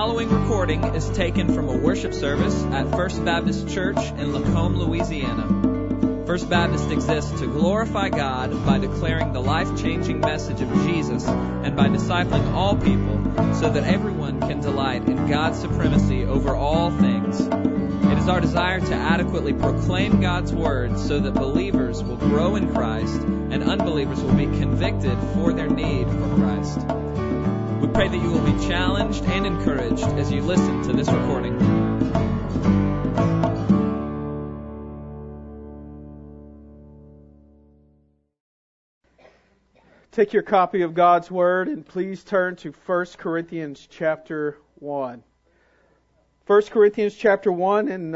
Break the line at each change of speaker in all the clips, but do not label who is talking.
following recording is taken from a worship service at First Baptist Church in Lacombe, Louisiana. First Baptist exists to glorify God by declaring the life-changing message of Jesus and by discipling all people so that everyone can delight in God's supremacy over all things. It is our desire to adequately proclaim God's Word so that believers will grow in Christ and unbelievers will be convicted for their need for Christ. We pray that you will be challenged and encouraged as you listen to this recording.
Take your copy of God's Word and please turn to 1 Corinthians chapter 1. 1 Corinthians chapter 1, and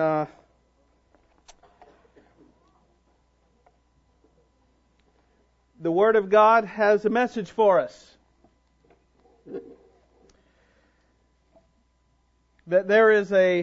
the Word of God has a message for us. That there is a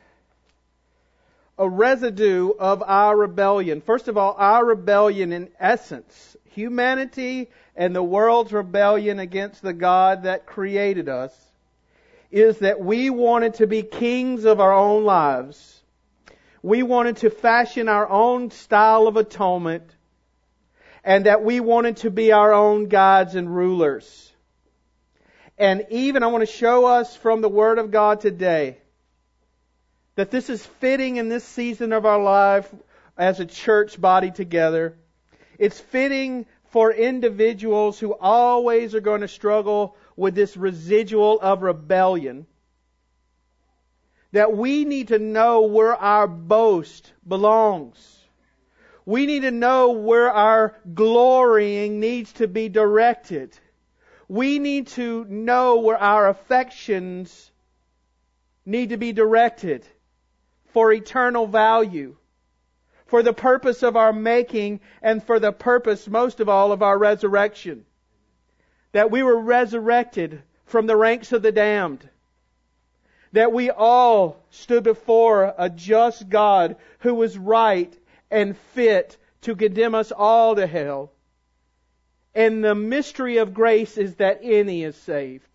residue of our rebellion. First of all, our rebellion in essence, humanity and the world's rebellion against the God that created us, is that we wanted to be kings of our own lives. We wanted to fashion our own style of atonement, and that we wanted to be our own gods and rulers. And even I want to show us from the Word of God today that this is fitting in this season of our life as a church body together. It's fitting for individuals who always are going to struggle with this residual of rebellion. That we need to know where our boast belongs. We need to know where our glorying needs to be directed. We need to know where our affections need to be directed for eternal value, for the purpose of our making, and for the purpose, most of all, of our resurrection. That we were resurrected from the ranks of the damned. That we all stood before a just God who was right and fit to condemn us all to hell. And the mystery of grace is that any is saved.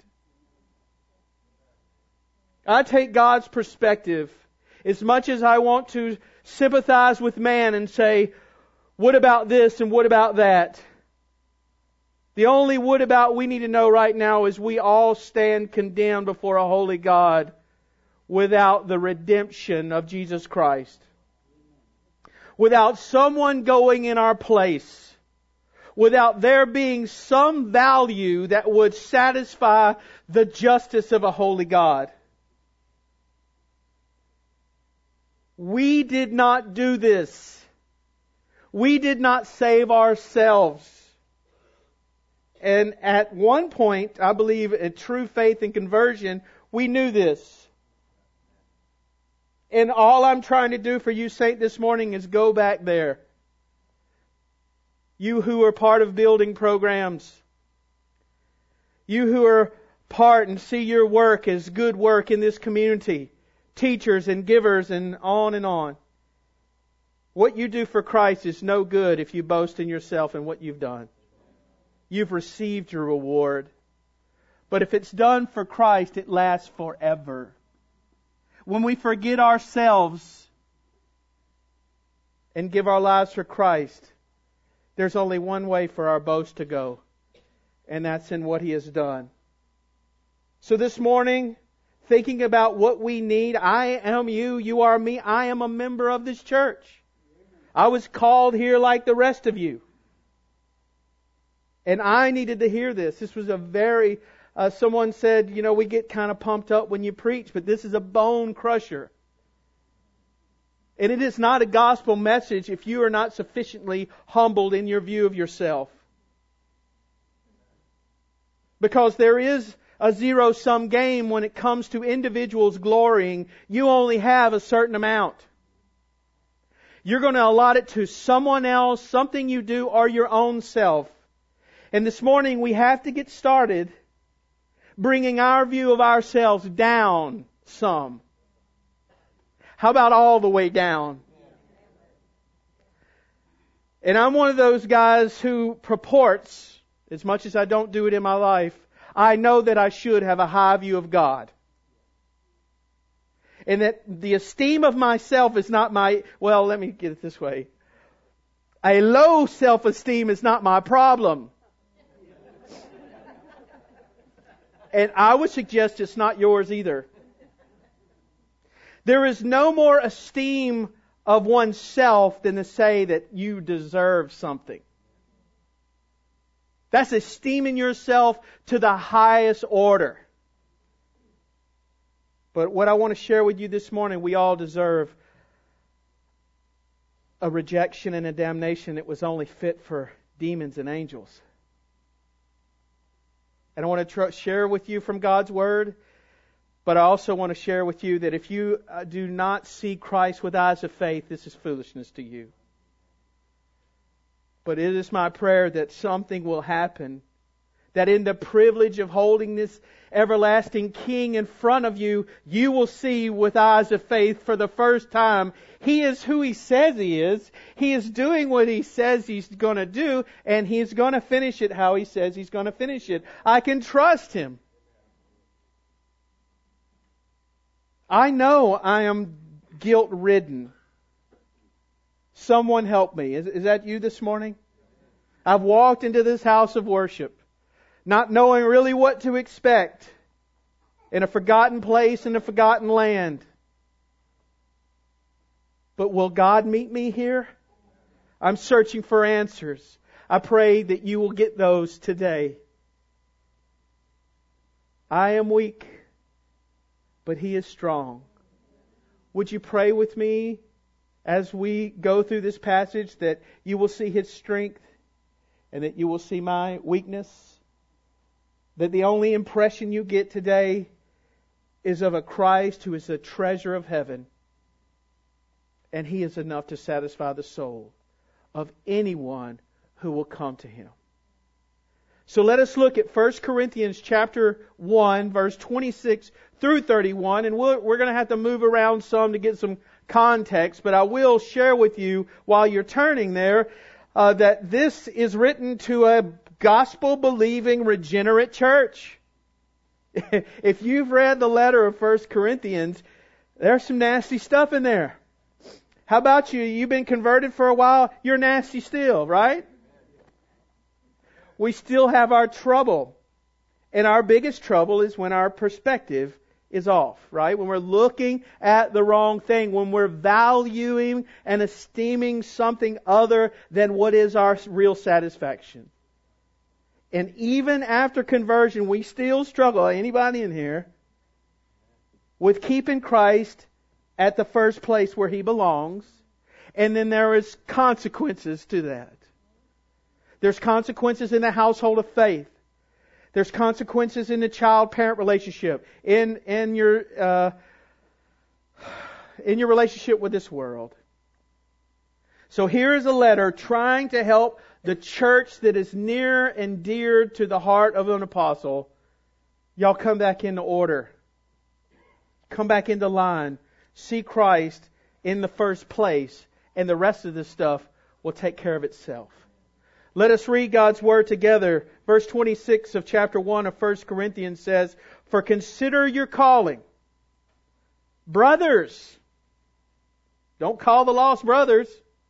I take God's perspective as much as I want to sympathize with man and say, what about this and what about that? The only what about we need to know right now is we all stand condemned before a holy God without the redemption of Jesus Christ. Without someone going in our place. Without there being some value that would satisfy the justice of a holy God. We did not do this. We did not save ourselves. And at one point, I believe in true faith and conversion, we knew this. And all I'm trying to do for you, Saint, this morning is go back there. You who are part of building programs. You who are part and see your work as good work in this community. Teachers and givers and on and on. What you do for Christ is no good if you boast in yourself and what you've done. You've received your reward. But if it's done for Christ, it lasts forever. When we forget ourselves and give our lives for Christ, there's only one way for our boast to go, and that's in what He has done. So this morning, thinking about what we need, I am you, you are me, I am a member of this church. I was called here like the rest of you. And I needed to hear this. This was a very, someone said, you know, we get kind of pumped up when you preach, but this is a bone crusher. And it is not a gospel message if you are not sufficiently humbled in your view of yourself. Because there is a zero-sum game when it comes to individuals glorying. You only have a certain amount. You're going to allot it to someone else, something you do, or your own self. And this morning we have to get started bringing our view of ourselves down some. How about all the way down? And I'm one of those guys who purports, as much as I don't do it in my life, I know that I should have a high view of God. And that the esteem of myself is not my, well, let me get it this way. A low self-esteem is not my problem. And I would suggest it's not yours either. There is no more esteem of oneself than to say that you deserve something. That's esteeming yourself to the highest order. But what I want to share with you this morning, we all deserve a rejection and a damnation that was only fit for demons and angels. And I want to share with you from God's Word, but I also want to share with you that if you do not see Christ with eyes of faith, this is foolishness to you. But it is my prayer that something will happen, that in the privilege of holding this everlasting King in front of you, you will see with eyes of faith for the first time, He is who He says He is. He is doing what He says He's going to do, and He's going to finish it how He says He's going to finish it. I can trust Him. I know I am guilt-ridden. Someone help me. Is that you this morning? I've walked into this house of worship not knowing really what to expect, in a forgotten place, in a forgotten land. But will God meet me here? I'm searching for answers. I pray that you will get those today. I am weak, but He is strong. Would you pray with me as we go through this passage that you will see His strength and that you will see my weakness? That the only impression you get today is of a Christ who is a treasure of heaven. And He is enough to satisfy the soul of anyone who will come to Him. So let us look at 1 Corinthians chapter 1, verse 26 through 31. And we're going to have to move around some to get some context. But I will share with you while you're turning there that this is written to a gospel-believing, regenerate church. If you've read the letter of 1 Corinthians, there's some nasty stuff in there. How about you? You've been converted for a while. You're nasty still, right? We still have our trouble. And our biggest trouble is when our perspective is off, right? When we're looking at the wrong thing, when we're valuing and esteeming something other than what is our real satisfaction. And even after conversion, we still struggle, anybody in here, with keeping Christ at the first place where He belongs. And then there is consequences to that. There's consequences in the household of faith. There's consequences in the child-parent relationship, in your relationship with this world. So here is a letter trying to help the church that is near and dear to the heart of an apostle. Y'all come back into order. Come back into line. See Christ in the first place, and the rest of this stuff will take care of itself. Let us read God's Word together. Verse 26 of chapter 1 of 1 Corinthians says, "For consider your calling. Brothers," don't call the lost brothers.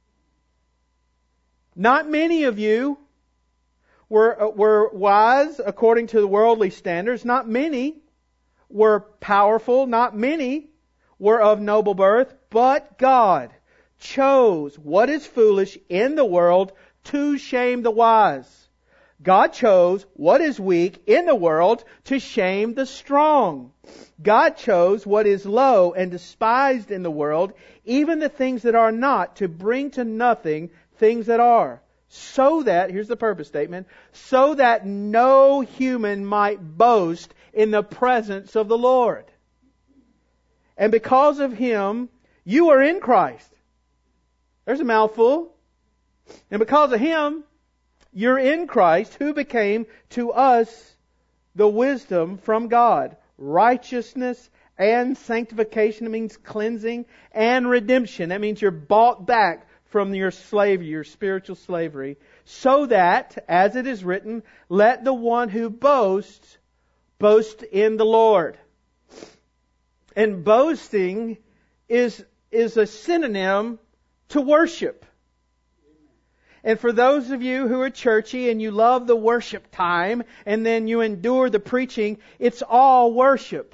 "Not many of you were wise according to the worldly standards. Not many were powerful. Not many were of noble birth. But God chose what is foolish in the world to shame the wise. God chose what is weak in the world to shame the strong. God chose what is low and despised in the world, even the things that are not, to bring to nothing things that are. So that," here's the purpose statement, "so that no human might boast in the presence of the Lord. And because of Him, you are in Christ." There's a mouthful. "And because of Him, you're in Christ, who became to us the wisdom from God, righteousness and sanctification." It means cleansing, and redemption. That means you're bought back from your slavery, your spiritual slavery. "So that, as it is written, let the one who boasts, boast in the Lord." And boasting is a synonym to worship. And for those of you who are churchy and you love the worship time and then you endure the preaching, it's all worship.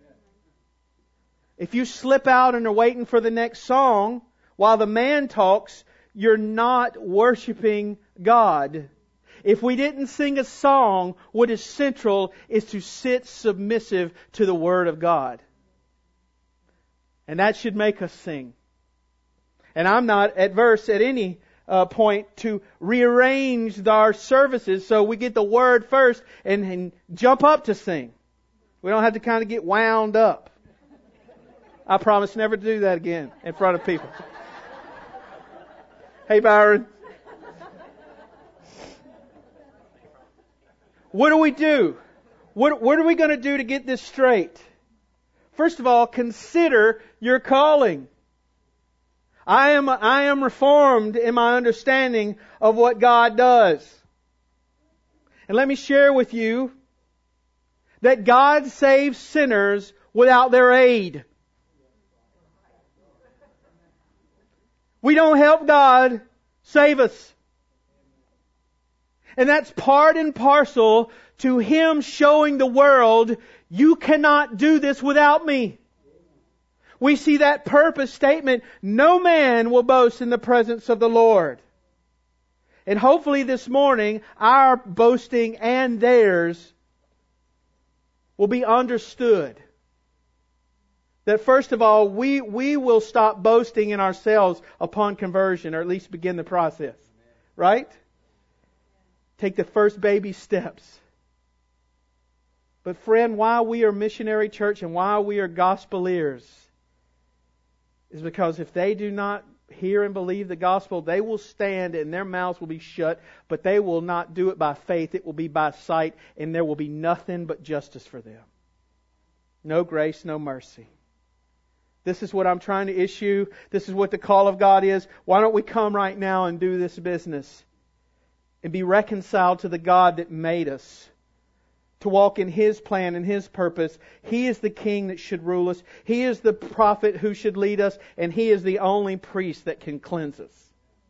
If you slip out and are waiting for the next song while the man talks, you're not worshiping God. If we didn't sing a song, what is central is to sit submissive to the Word of God. And that should make us sing. And I'm not adverse at any point to rearrange our services so we get the Word first and jump up to sing. We don't have to kind of get wound up. I promise never to do that again in front of people. Hey, Byron. What do we do? What are we going to do to get this straight? First of all, consider your calling. I am reformed in my understanding of what God does. And let me share with you that God saves sinners without their aid. We don't help God save us. And that's part and parcel to Him showing the world, you cannot do this without me. We see that purpose statement, no man will boast in the presence of the Lord. And hopefully this morning, our boasting and theirs will be understood. That first of all, we will stop boasting in ourselves upon conversion, or at least begin the process. Right? Take the first baby steps. But friend, why we are missionary church and why we are gospelers is because if they do not hear and believe the gospel, they will stand and their mouths will be shut, but they will not do it by faith. It will be by sight, and there will be nothing but justice for them. No grace, no mercy. This is what I'm trying to issue. This is what the call of God is. Why don't we come right now and do this business and be reconciled to the God that made us, to walk in His plan and His purpose. He is the King that should rule us. He is the prophet who should lead us, and He is the only priest that can cleanse us.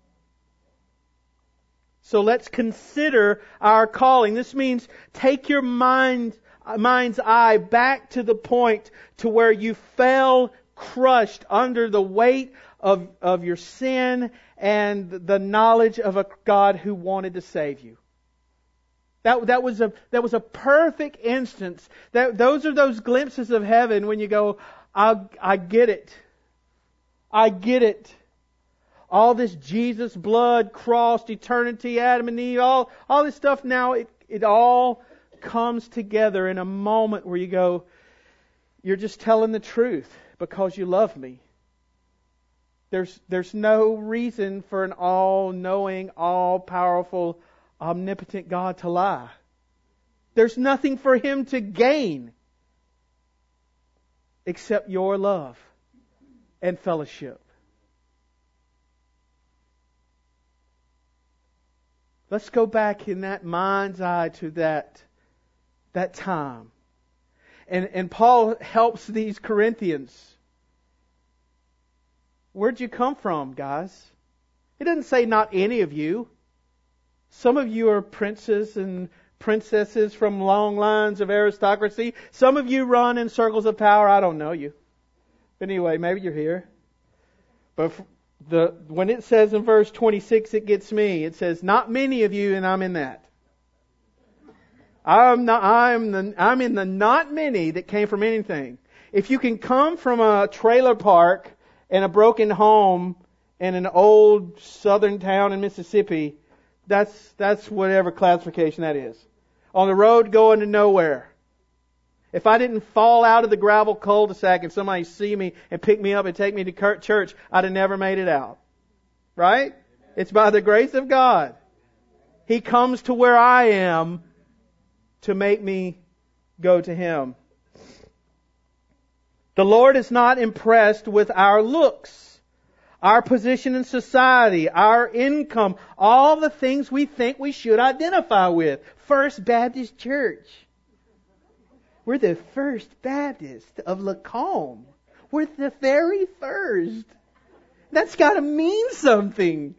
So let's consider our calling. This means take your mind's eye back to the point to where you fell crushed under the weight of your sin and the knowledge of a God who wanted to save you. That was a perfect instance. Those are those glimpses of heaven when you go, I get it. I get it. All this Jesus, blood, cross, eternity, Adam and Eve, all this stuff now, it all comes together in a moment where you go, you're just telling the truth because you love me. There's no reason for an all-knowing, all-powerful, omnipotent God to lie. There's nothing for Him to gain except your love and fellowship. Let's go back in that mind's eye to that time. And Paul helps these Corinthians. Where'd you come from, guys? It doesn't say not any of you. Some of you are princes and princesses from long lines of aristocracy. Some of you run in circles of power. I don't know you. But anyway, maybe you're here. But when it says in verse 26, it gets me. It says, not many of you, and I'm in that. I'm in the not many that came from anything. If you can come from a trailer park and a broken home in an old southern town in Mississippi, that's whatever classification that is. On the road going to nowhere. If I didn't fall out of the gravel cul-de-sac and somebody see me and pick me up and take me to church, I'd have never made it out. Right? It's by the grace of God. He comes to where I am to make me go to Him. The Lord is not impressed with our looks, our position in society, our income, all the things we think we should identify with. First Baptist Church. We're the First Baptist of Lacombe. We're the very first. That's got to mean something.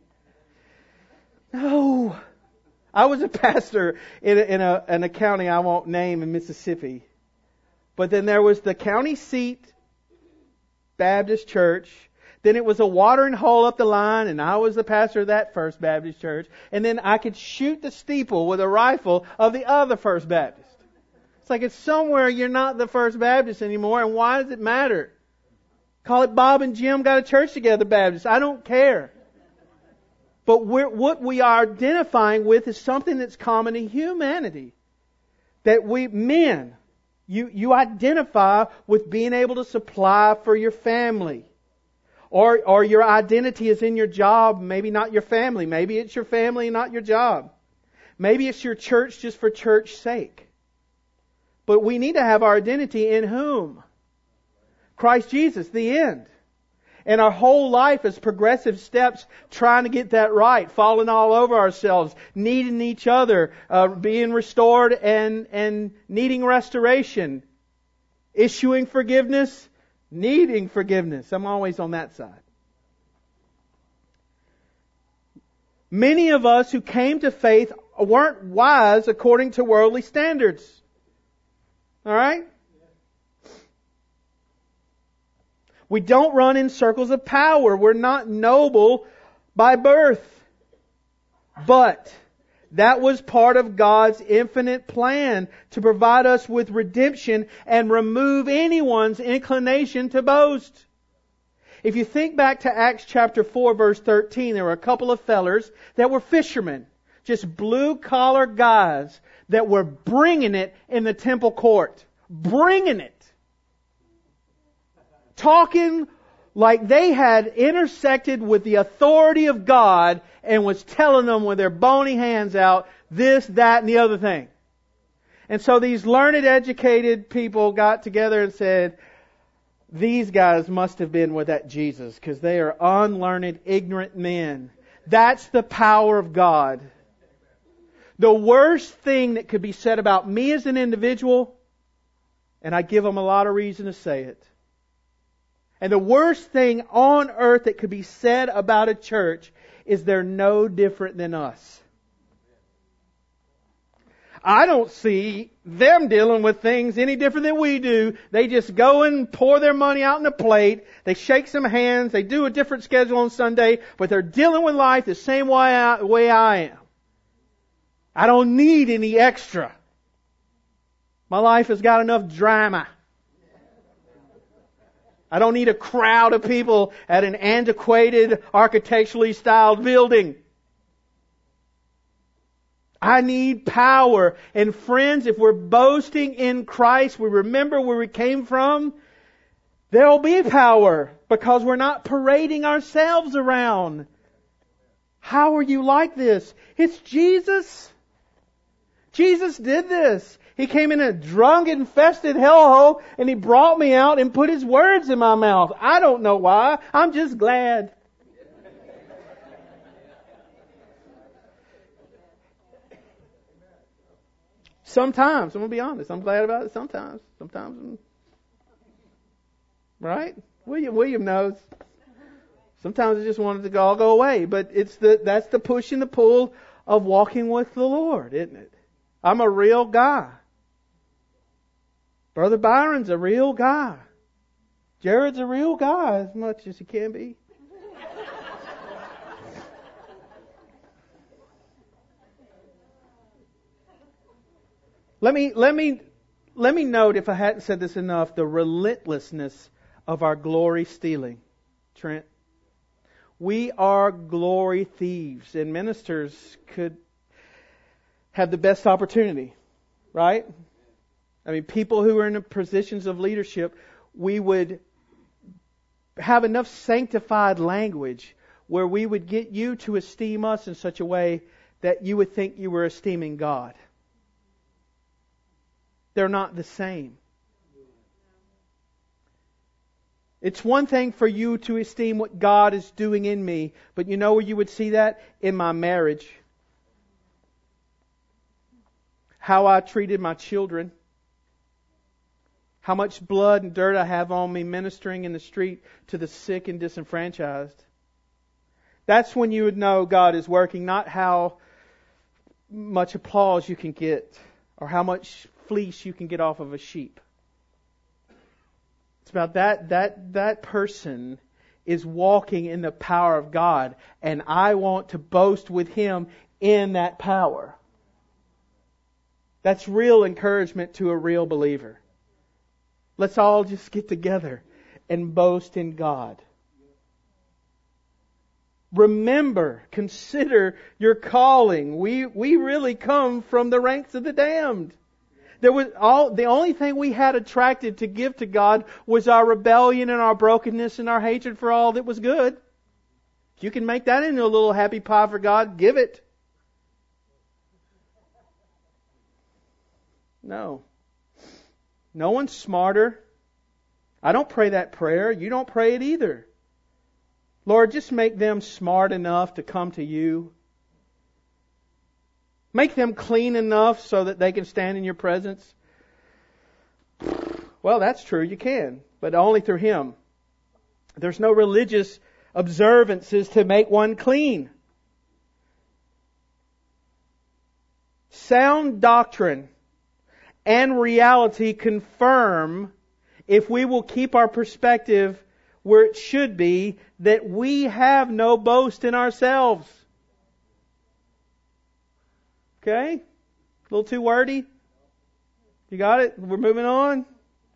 No. I was a pastor in a county I won't name in Mississippi. But then there was the county seat Baptist church. Then it was a watering hole up the line, and I was the pastor of that First Baptist church. And then I could shoot the steeple with a rifle of the other First Baptist. It's like it's somewhere you're not the First Baptist anymore, and why does it matter? Call it Bob and Jim got a church together Baptist. I don't care. But what we are identifying with is something that's common to humanity. That we, men, you identify with being able to supply for your family. Or your identity is in your job, maybe not your family. Maybe it's your family and not your job. Maybe it's your church just for church's sake. But we need to have our identity in whom? Christ Jesus, the end. And our whole life is progressive steps trying to get that right, falling all over ourselves, needing each other, being restored and needing restoration, issuing forgiveness, needing forgiveness. I'm always on that side. Many of us who came to faith weren't wise according to worldly standards. All right? We don't run in circles of power. We're not noble by birth. But that was part of God's infinite plan to provide us with redemption and remove anyone's inclination to boast. If you think back to Acts chapter 4 verse 13, there were a couple of fellers that were fishermen. Just blue collar guys that were bringing it in the temple court. Bringing it. Talking like they had intersected with the authority of God and was telling them with their bony hands out this, that, and the other thing. And so these learned, educated people got together and said, these guys must have been with that Jesus because they are unlearned, ignorant men. That's the power of God. The worst thing that could be said about me as an individual, and I give them a lot of reason to say it, and the worst thing on earth that could be said about a church is they're no different than us. I don't see them dealing with things any different than we do. They just go and pour their money out in a plate. They shake some hands. They do a different schedule on Sunday, but they're dealing with life the same way I am. I don't need any extra. My life has got enough drama. I don't need a crowd of people at an antiquated, architecturally styled building. I need power. And friends, if we're boasting in Christ, we remember where we came from, there will be power because we're not parading ourselves around. How are you like this? It's Jesus. Jesus did this. He came in a drunk, infested hellhole and He brought me out and put His words in my mouth. I don't know why. I'm just glad. Sometimes, I'm going to be honest, I'm glad about it sometimes. Right? William knows. Sometimes I just wanted to all go away. But that's the push and the pull of walking with the Lord, isn't it? I'm a real guy. Brother Byron's a real guy. Jared's a real guy as much as he can be. Let me note, if I hadn't said this enough, the relentlessness of our glory stealing. Trent. We are glory thieves, and ministers could have the best opportunity, right? I mean, people who are in positions of leadership, we would have enough sanctified language where we would get you to esteem us in such a way that you would think you were esteeming God. They're not the same. It's one thing for you to esteem what God is doing in me, but you know where you would see that? In my marriage. How I treated my children. how much blood and dirt I have on me ministering in the street to the sick and disenfranchised. That's when you would know God is working, not how much applause you can get or how much fleece you can get off of a sheep. It's about that person is walking in the power of God, and I want to boast with him in that power. That's real encouragement to a real believer. Let's all just get together and boast in God. Remember, consider your calling. We really come from the ranks of the damned. The only thing we had attracted to give to God was our rebellion and our brokenness and our hatred for all that was good. If you can make that into a little happy pie for God, give it. No. No one's smarter. I don't pray that prayer. You don't pray it either. Lord, just make them smart enough to come to you. Make them clean enough so that they can stand in your presence. Well, that's true. You can, but only through Him. There's no religious observances to make one clean. Sound doctrine and reality confirm, if we will keep our perspective where it should be, that we have no boast in ourselves. Okay? A little too wordy? You got it? We're moving on.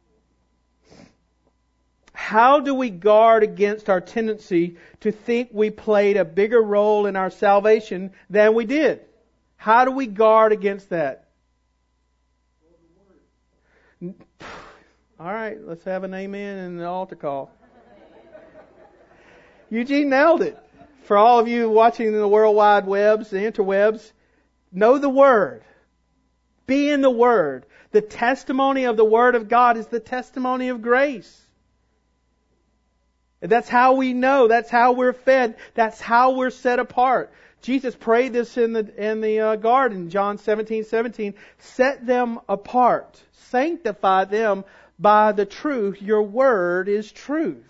How do we guard against our tendency to think we played a bigger role in our salvation than we did? How do we guard against that? All right, let's have an amen and an altar call. Eugene nailed it. For all of you watching the World Wide Webs, the interwebs, know the Word. Be in the Word. The testimony of the Word of God is the testimony of grace. That's how we know. That's how we're fed. That's how we're set apart. Jesus prayed this in the garden, John 17:17. Set them apart. Sanctify them by the truth. Your Word is truth.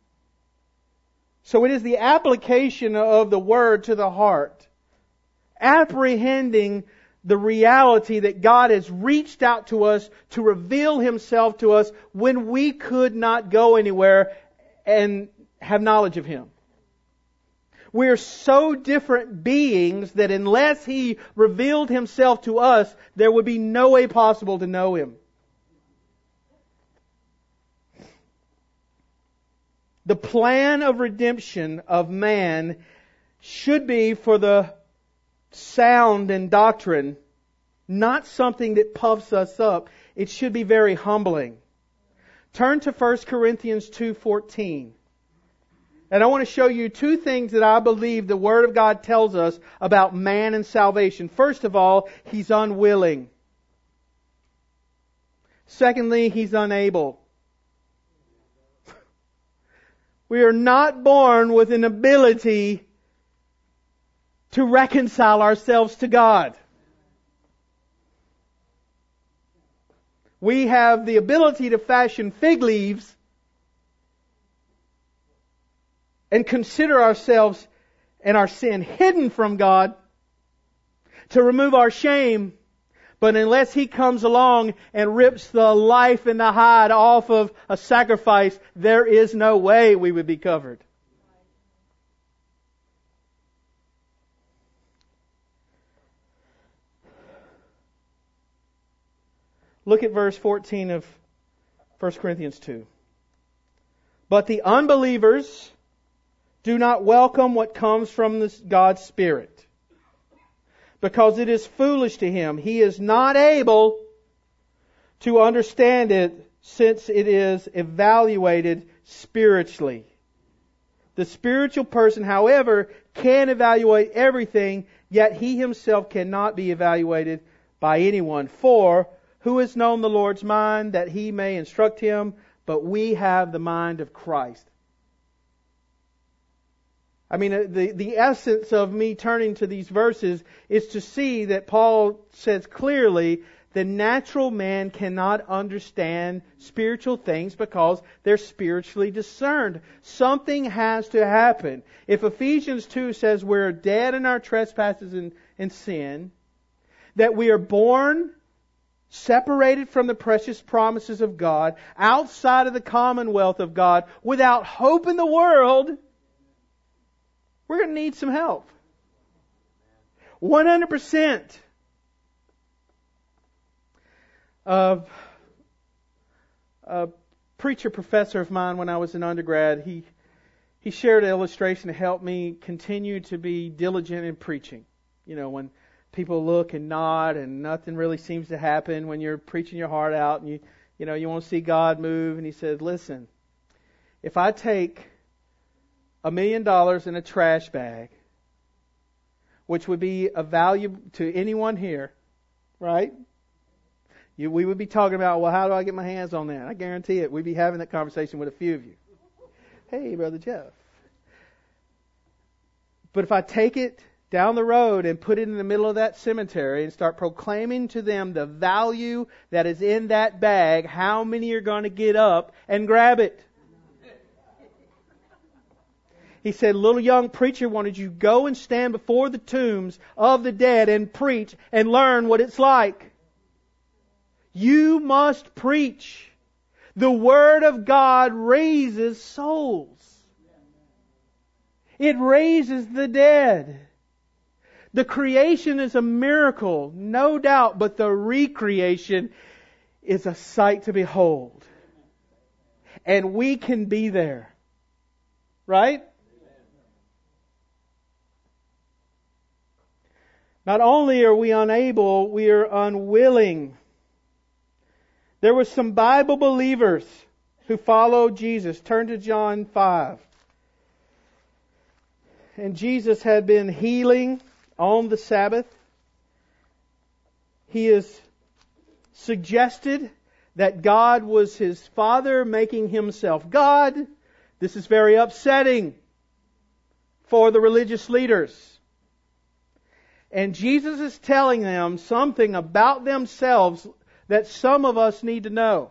So it is the application of the Word to the heart. Apprehending the reality that God has reached out to us to reveal Himself to us when we could not go anywhere and have knowledge of Him. We are so different beings that unless He revealed Himself to us, there would be no way possible to know Him. The plan of redemption of man should be for the sound and doctrine, not something that puffs us up. It should be very humbling. Turn to 1 Corinthians 2:14. And I want to show you two things that I believe the Word of God tells us about man and salvation. First of all, he's unwilling. Secondly, he's unable. We are not born with an ability to reconcile ourselves to God. We have the ability to fashion fig leaves and consider ourselves and our sin hidden from God to remove our shame. But unless He comes along and rips the life and the hide off of a sacrifice, there is no way we would be covered. Look at verse 14 of 1 Corinthians 2. But the unbelievers do not welcome what comes from God's Spirit, because it is foolish to him. He is not able to understand it, since it is evaluated spiritually. The spiritual person, however, can evaluate everything, yet he himself cannot be evaluated by anyone. For who has known the Lord's mind that He may instruct him? But we have the mind of Christ. I mean, the essence of me turning to these verses is to see that Paul says clearly The natural man cannot understand spiritual things because they're spiritually discerned. Something has to happen. If Ephesians 2 says we're dead in our trespasses and sin, that we are born separated from the precious promises of God, outside of the commonwealth of God, without hope in the world, we're going to need some help. 100%. A preacher professor of mine when I was an undergrad, he shared an illustration to help me continue to be diligent in preaching. You know, when people look and nod and nothing really seems to happen when you're preaching your heart out and you want to see God move. And he said, listen, if I take $1 million in a trash bag, which would be of value to anyone here, right? We would be talking about, well, how do I get my hands on that? I guarantee it. We'd be having that conversation with a few of you. Hey, Brother Jeff. But if I take it down the road and put it in the middle of that cemetery and start proclaiming to them the value that is in that bag, how many are going to get up and grab it? He said, little young preacher, wanted you to go and stand before the tombs of the dead and preach and learn what it's like. You must preach. The Word of God raises souls. It raises the dead. The creation is a miracle, no doubt, but the recreation is a sight to behold. And we can be there. Right? Not only are we unable, we are unwilling. There were some Bible believers who followed Jesus. Turn to John 5. And Jesus had been healing on the Sabbath. He has suggested that God was His Father making Himself God. This is very upsetting for the religious leaders. And Jesus is telling them something about themselves that some of us need to know.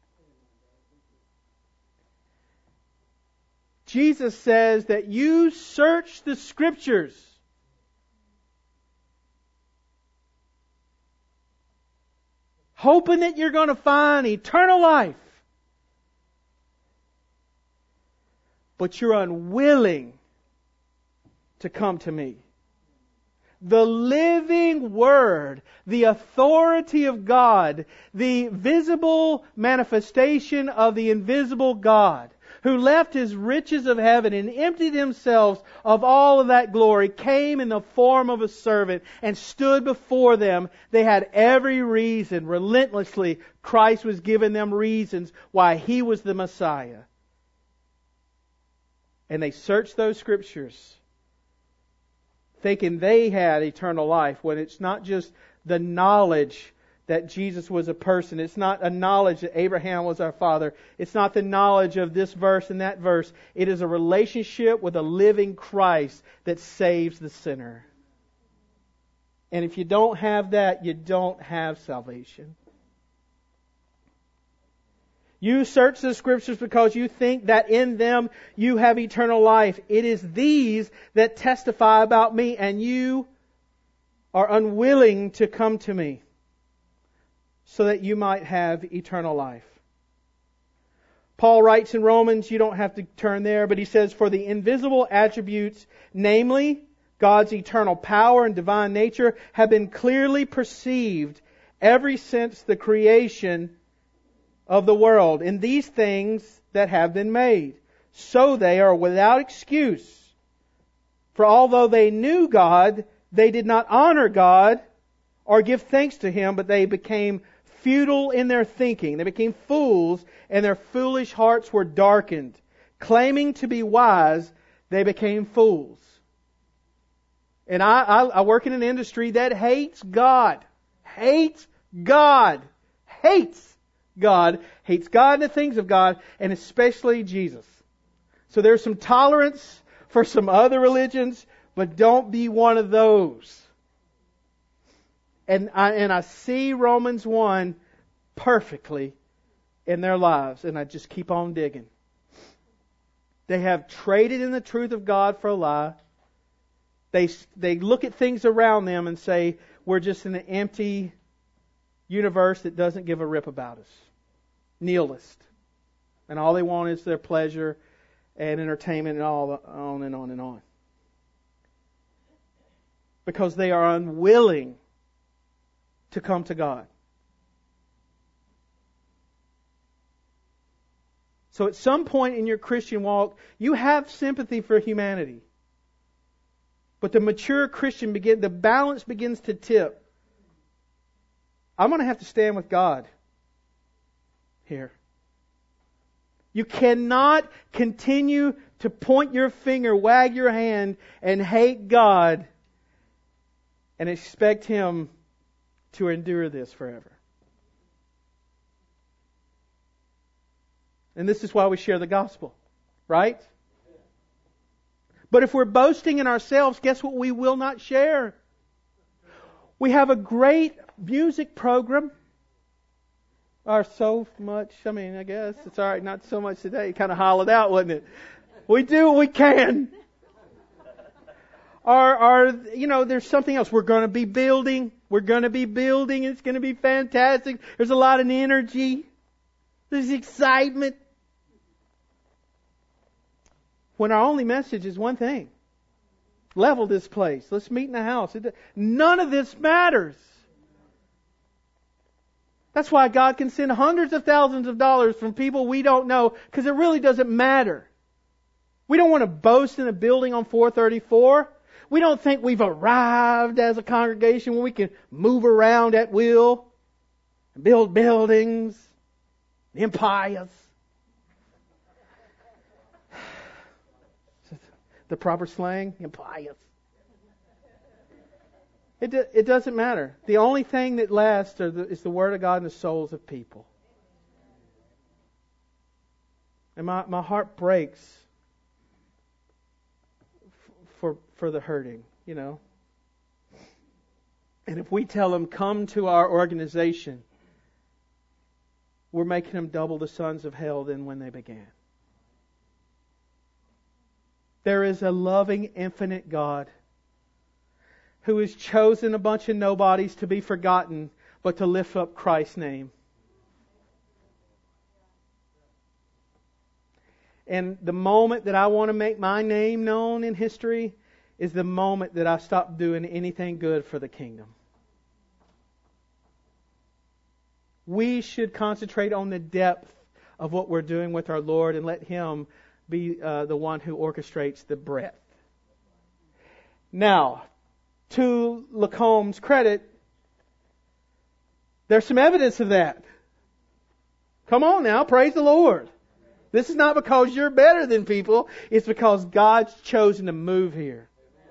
Jesus says that you search the Scriptures hoping that you're going to find eternal life. But you're unwilling to come to me. The living Word, the authority of God, the visible manifestation of the invisible God, who left His riches of heaven and emptied Himself of all of that glory, came in the form of a servant and stood before them. They had every reason, relentlessly, Christ was giving them reasons why He was the Messiah. And they searched those Scriptures, thinking they had eternal life, when it's not just the knowledge that Jesus was a person. It's not a knowledge that Abraham was our father. It's not the knowledge of this verse and that verse. It is a relationship with a living Christ that saves the sinner. And if you don't have that, you don't have salvation. You search the Scriptures because you think that in them you have eternal life. It is these that testify about me, and you are unwilling to come to me so that you might have eternal life. Paul writes in Romans, you don't have to turn there, but he says, for the invisible attributes, namely God's eternal power and divine nature, have been clearly perceived ever since the creation of the world in these things that have been made. So they are without excuse. For although they knew God, they did not honor God or give thanks to Him, but they became futile in their thinking. They became fools, and their foolish hearts were darkened. Claiming to be wise, they became fools. And I work in an industry that hates God. Hates God. Hates God, hates God and the things of God, and especially Jesus. So there's some tolerance for some other religions, but don't be one of those. And I see Romans 1 perfectly in their lives. And I just keep on digging. They have traded in the truth of God for a lie. They look at things around them and say, we're just in an empty universe that doesn't give a rip about us. Nihilist. And all they want is their pleasure and entertainment and all on and on and on. Because they are unwilling to come to God. So at some point in your Christian walk, you have sympathy for humanity. But the mature Christian the balance begins to tip. I'm going to have to stand with God here. You cannot continue to point your finger, wag your hand, and hate God and expect Him to endure this forever. And this is why we share the gospel, right? But if we're boasting in ourselves, guess what we will not share? We have a great music program. Or so much, I guess it's all right, not so much today. Kind of hollowed out, wasn't it? We do what we can. Or there's something else. We're going to be building. It's going to be fantastic. There's a lot of energy. There's excitement. When our only message is one thing. Level this place. Let's meet in the house. None of this matters. That's why God can send hundreds of thousands of dollars from people we don't know, because it really doesn't matter. We don't want to boast in a building on 434. We don't think we've arrived as a congregation where we can move around at will, build buildings, empires. The proper slang, empires. It doesn't matter. The only thing that lasts is the Word of God in the souls of people. And my heart breaks for the hurting, And if we tell them, come to our organization, we're making them double the sons of hell than when they began. There is a loving, infinite God who has chosen a bunch of nobodies to be forgotten, but to lift up Christ's name. And the moment that I want to make my name known in history is the moment that I stop doing anything good for the kingdom. We should concentrate on the depth of what we're doing with our Lord and let Him be the one who orchestrates the breadth. Now, to Lacomb's credit, there's some evidence of that. Come on now, praise the Lord. This is not because you're better than people. It's because God's chosen to move here.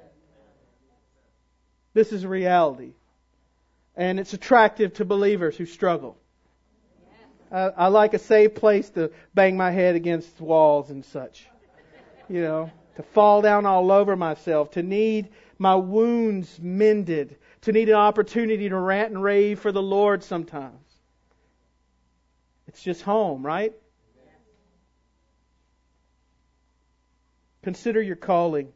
This is a reality. And it's attractive to believers who struggle. I like a safe place to bang my head against walls and such. To fall down all over myself, to need my wounds mended, to need an opportunity to rant and rave for the Lord sometimes. It's just home, right? Consider your calling.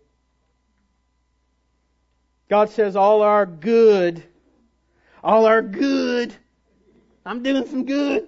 God says all our good, I'm doing some good.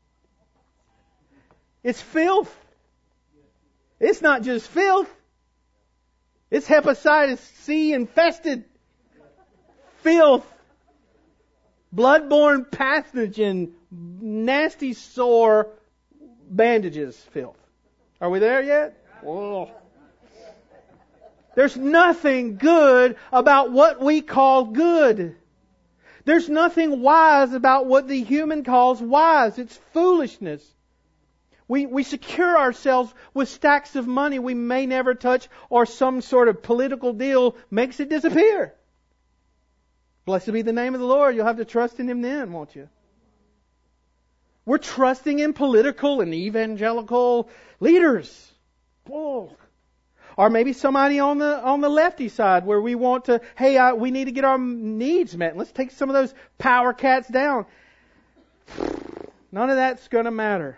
It's filth. It's not just filth. It's hepatitis C infested filth. Bloodborne pathogen, nasty sore bandages filth. Are we there yet? Whoa. There's nothing good about what we call good. There's nothing wise about what the human calls wise. It's foolishness. We secure ourselves with stacks of money we may never touch, or some sort of political deal makes it disappear. Blessed be the name of the Lord. You'll have to trust in Him then, won't you? We're trusting in political and evangelical leaders. Oh. Or maybe somebody on the lefty side where we want to, we need to get our needs met. Let's take some of those power cats down. None of that's going to matter.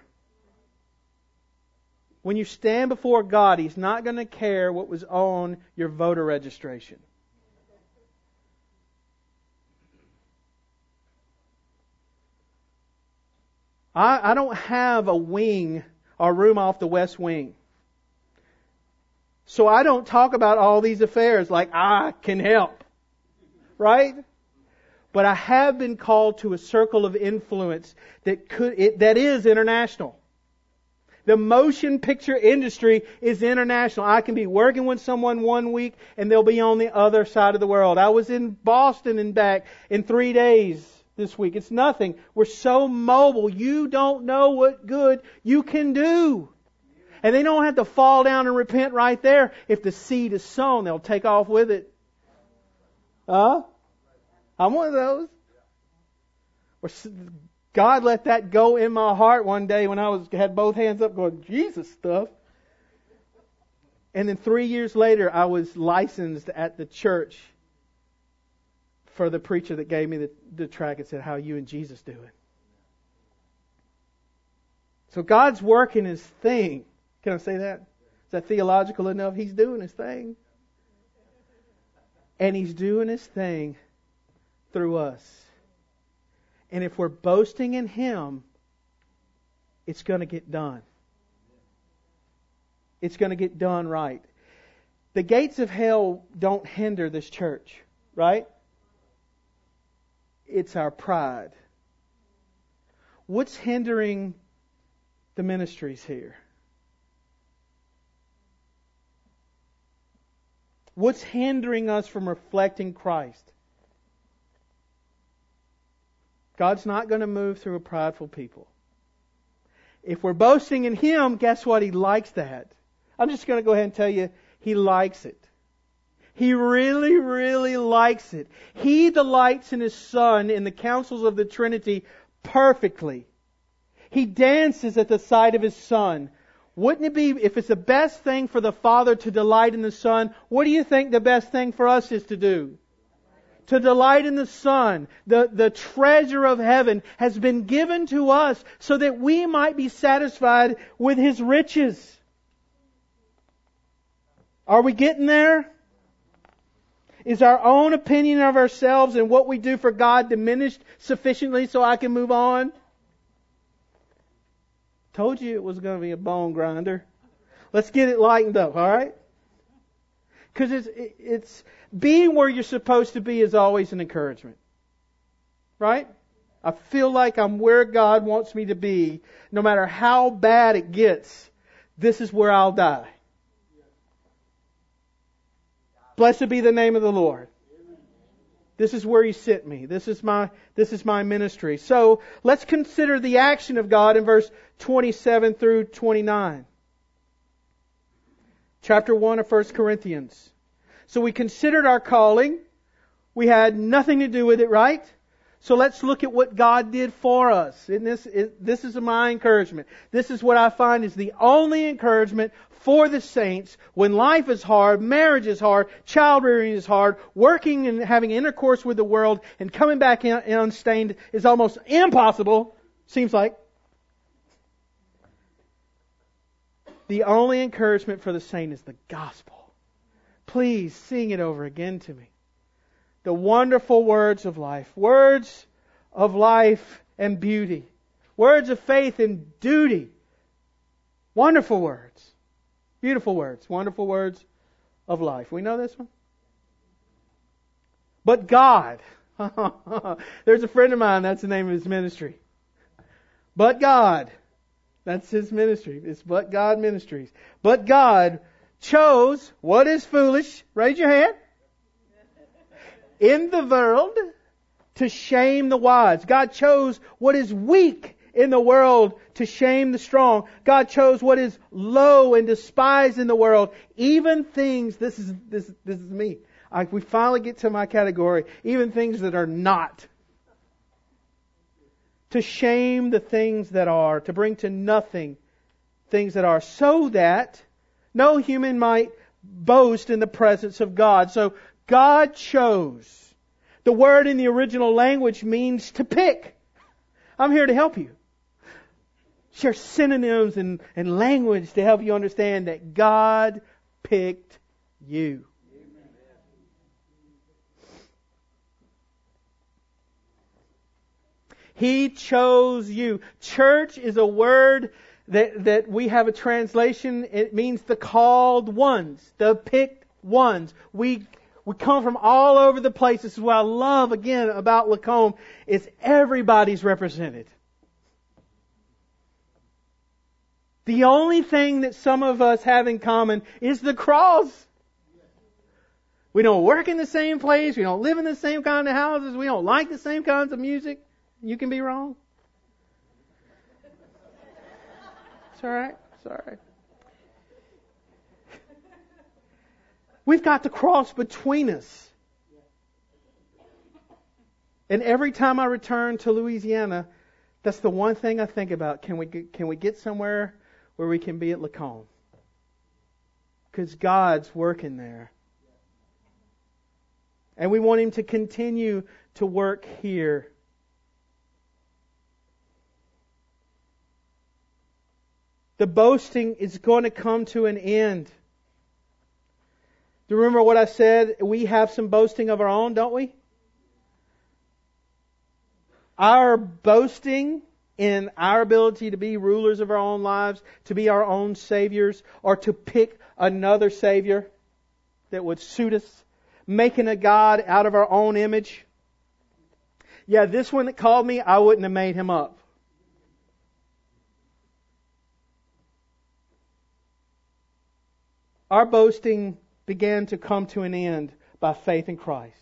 When you stand before God, He's not going to care what was on your voter registration. I don't have a wing or room off the West Wing. So I don't talk about all these affairs like I can help. Right? But I have been called to a circle of influence that is international. The motion picture industry is international. I can be working with someone one week and they'll be on the other side of the world. I was in Boston and back in 3 days this week. It's nothing. We're so mobile. You don't know what good you can do. And they don't have to fall down and repent right there. If the seed is sown, they'll take off with it. I'm one of those. God let that go in my heart one day when I had both hands up going, Jesus stuff. And then 3 years later, I was licensed at the church for the preacher that gave me the tract and said, how you and Jesus doing? So God's working His thing. Can I say that? Is that theological enough? He's doing His thing. And He's doing His thing through us. And if we're boasting in Him, it's going to get done. It's going to get done right. The gates of hell don't hinder this church, right? It's our pride. What's hindering the ministries here? What's hindering us from reflecting Christ? God's not going to move through a prideful people. If we're boasting in Him, guess what? He likes that. I'm just going to go ahead and tell you, He likes it. He really, really likes it. He delights in His Son in the counsels of the Trinity perfectly. He dances at the sight of His Son. Wouldn't it be, if it's the best thing for the Father to delight in the Son, what do you think the best thing for us is to do? To delight in the Son. The treasure of heaven has been given to us so that we might be satisfied with His riches. Are we getting there? Is our own opinion of ourselves and what we do for God diminished sufficiently so I can move on? Told you it was going to be a bone grinder. Let's get it lightened up, all right? Because it's being where you're supposed to be is always an encouragement. Right? I feel like I'm where God wants me to be. No matter how bad it gets, this is where I'll die. Blessed be the name of the Lord. This is where He sent me. This is my ministry. So let's consider the action of God in verse 27 through 29. Chapter 1 of 1 Corinthians. So we considered our calling. We had nothing to do with it, right? So let's look at what God did for us. And this is my encouragement. This is what I find is the only encouragement for the saints when life is hard, marriage is hard, child rearing is hard, working and having intercourse with the world and coming back in unstained is almost impossible, seems like. The only encouragement for the saint is the gospel. Please sing it over again to me. The wonderful words of life and beauty, words of faith and duty. Wonderful words, beautiful words, wonderful words of life. We know this one? But God, there's a friend of mine, that's the name of his ministry. But God, that's his ministry. It's But God Ministries. But God chose what is foolish. Raise your hand. In the world to shame the wise. God chose what is weak in the world to shame the strong. God chose what is low and despised in the world. Even things, this is me. We finally get to my category. Even things that are not. To shame the things that are. To bring to nothing things that are. So that no human might boast in the presence of God. So God chose. The word in the original language means to pick. I'm here to help you. Share synonyms and language to help you understand that God picked you. He chose you. Church is a word that we have a translation. It means the called ones, the picked ones. We come from all over the place. This is what I love, again, about Lacombe, is everybody's represented. The only thing that some of us have in common is the cross. We don't work in the same place. We don't live in the same kind of houses. We don't like the same kinds of music. You can be wrong. It's all right. It's all right. We've got the cross between us. And every time I return to Louisiana, that's the one thing I think about. Can we get somewhere where we can be at Lacombe? Because God's working there. And we want Him to continue to work here. The boasting is going to come to an end. Do you remember what I said? We have some boasting of our own, don't we? Our boasting in our ability to be rulers of our own lives, to be our own saviors, or to pick another savior that would suit us, making a God out of our own image. Yeah, this one that called me, I wouldn't have made him up. Our boasting began to come to an end by faith in Christ.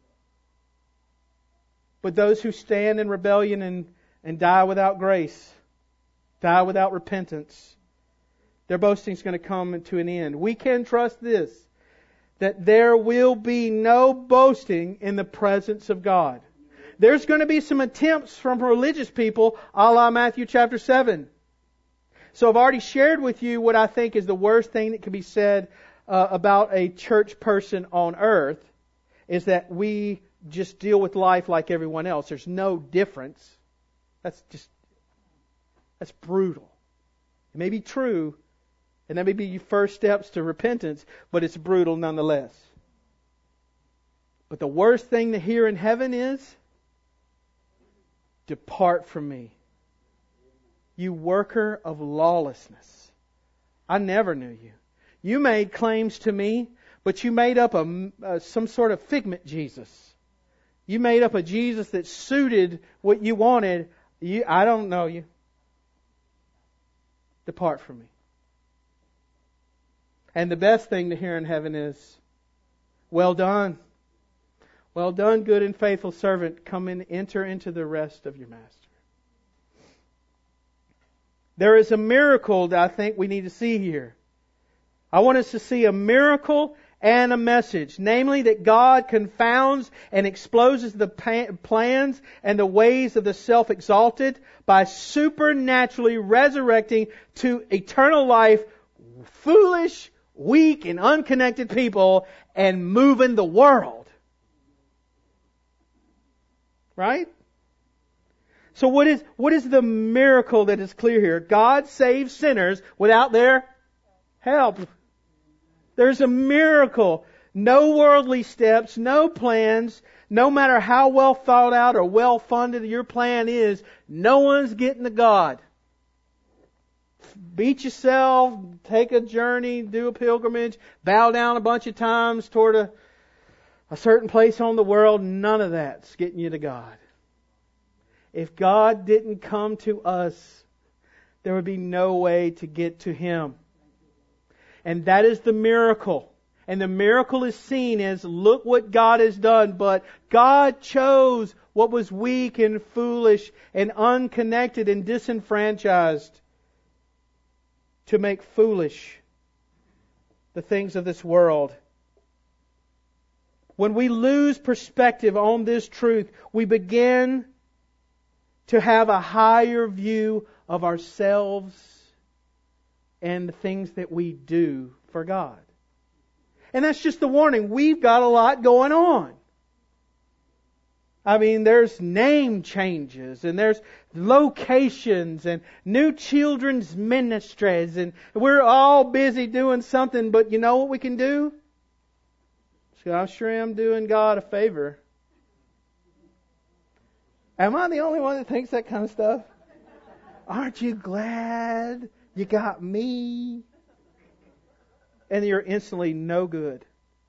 But those who stand in rebellion and die without grace, die without repentance, their boasting is going to come to an end. We can trust this, that there will be no boasting in the presence of God. There's going to be some attempts from religious people, a la Matthew chapter 7. So I've already shared with you what I think is the worst thing that can be said about a church person on earth, is that we just deal with life like everyone else. There's no difference. That's brutal. It may be true, and that may be your first steps to repentance, but it's brutal nonetheless. But the worst thing to hear in heaven is, "Depart from me, you worker of lawlessness. I never knew you. You made claims to me, but you made up some sort of figment Jesus. You made up a Jesus that suited what you wanted. I don't know you. Depart from me." And the best thing to hear in heaven is, "Well done. Well done, good and faithful servant. Come and enter into the rest of your master." There is a miracle that I think we need to see here. I want us to see a miracle and a message. Namely, that God confounds and exposes the plans and the ways of the self-exalted by supernaturally resurrecting to eternal life foolish, weak, and unconnected people and moving the world. Right? So what is the miracle that is clear here? God saves sinners without their help. There's a miracle. No worldly steps, no plans, no matter how well thought out or well funded your plan is, no one's getting to God. Beat yourself, take a journey, do a pilgrimage, bow down a bunch of times toward a certain place on the world. None of that's getting you to God. If God didn't come to us, there would be no way to get to Him. And that is the miracle. And the miracle is seen as, look what God has done. But God chose what was weak and foolish and unconnected and disenfranchised to make foolish the things of this world. When we lose perspective on this truth, we begin to have a higher view of ourselves and the things that we do for God. And that's just the warning. We've got a lot going on. I mean, there's name changes, and there's locations, and new children's ministries, and we're all busy doing something, but you know what we can do? So I sure am doing God a favor. Am I the only one that thinks that kind of stuff? Aren't you glad you got me? And you're instantly no good.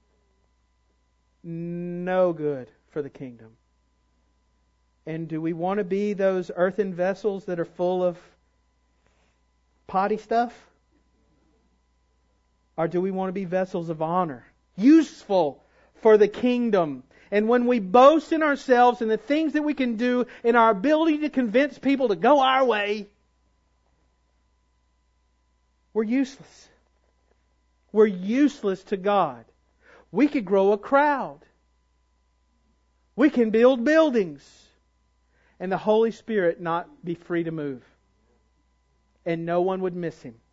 No good for the kingdom. And do we want to be those earthen vessels that are full of potty stuff? Or do we want to be vessels of honor? Useful for the kingdom. And when we boast in ourselves and the things that we can do in our ability to convince people to go our way, we're useless. We're useless to God. We could grow a crowd. We can build buildings. And the Holy Spirit not be free to move. And no one would miss Him.